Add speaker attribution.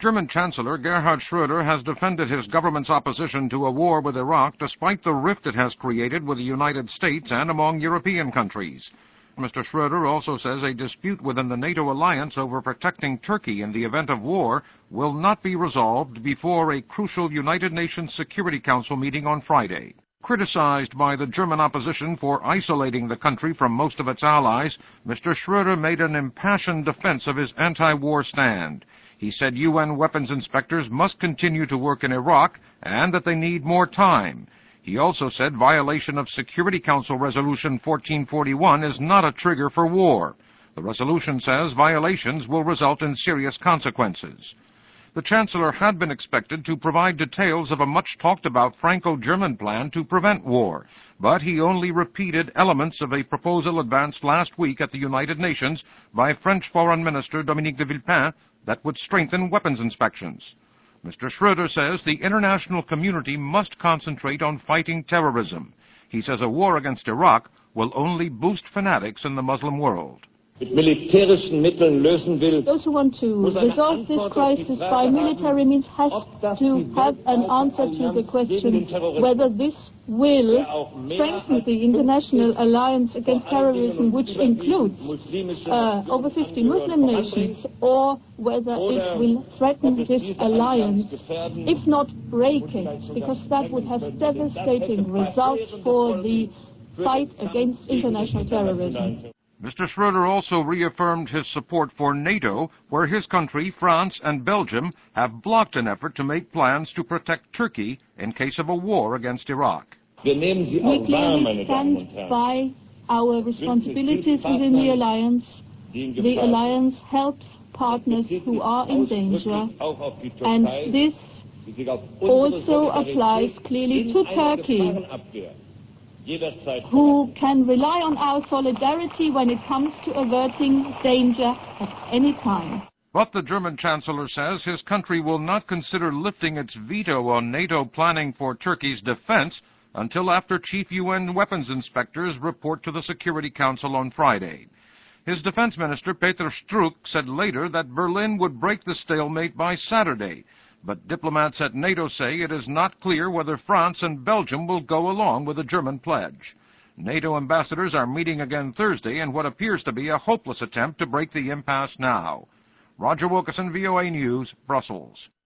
Speaker 1: German Chancellor Gerhard Schröder has defended his government's opposition to a war with Iraq despite the rift it has created with the United States and among European countries. Mr. Schröder also says a dispute within the NATO alliance over protecting Turkey in the event of war will not be resolved before a crucial United Nations Security Council meeting on Friday. Criticized by the German opposition for isolating the country from most of its allies, Mr. Schröder made an impassioned defense of his anti-war stand. He said UN weapons inspectors must continue to work in Iraq and that they need more time. He also said violation of Security Council Resolution 1441 is not a trigger for war. The resolution says violations will result in serious consequences. The Chancellor had been expected to provide details of a much-talked-about Franco-German plan to prevent war, but he only repeated elements of a proposal advanced last week at the United Nations by French Foreign Minister Dominique de Villepin that would strengthen weapons inspections. Mr. Schröder says the international community must concentrate on fighting terrorism. He says a war against Iraq will only boost fanatics in the Muslim world.
Speaker 2: Those who want to resolve this crisis by military means have to have an answer to the question whether this will strengthen the international alliance against terrorism, which includes over 50 Muslim nations, or whether it will threaten this alliance, if not break it, because that would have devastating results for the fight against international terrorism.
Speaker 1: Mr. Schröder also reaffirmed his support for NATO, where his country, France, and Belgium have blocked an effort to make plans to protect Turkey in case of a war against Iraq.
Speaker 2: We clearly stand by our responsibilities within the alliance. The alliance helps partners who are in danger, and this also applies clearly to Turkey, who can rely on our solidarity when it comes to averting danger at any time.
Speaker 1: But the German Chancellor says his country will not consider lifting its veto on NATO planning for Turkey's defense until after chief UN weapons inspectors report to the Security Council on Friday. His defense minister, Peter Struck, said later that Berlin would break the stalemate by Saturday. But diplomats at NATO say it is not clear whether France and Belgium will go along with the German pledge. NATO ambassadors are meeting again Thursday in what appears to be a hopeless attempt to break the impasse now. Roger Wilkerson, VOA News, Brussels.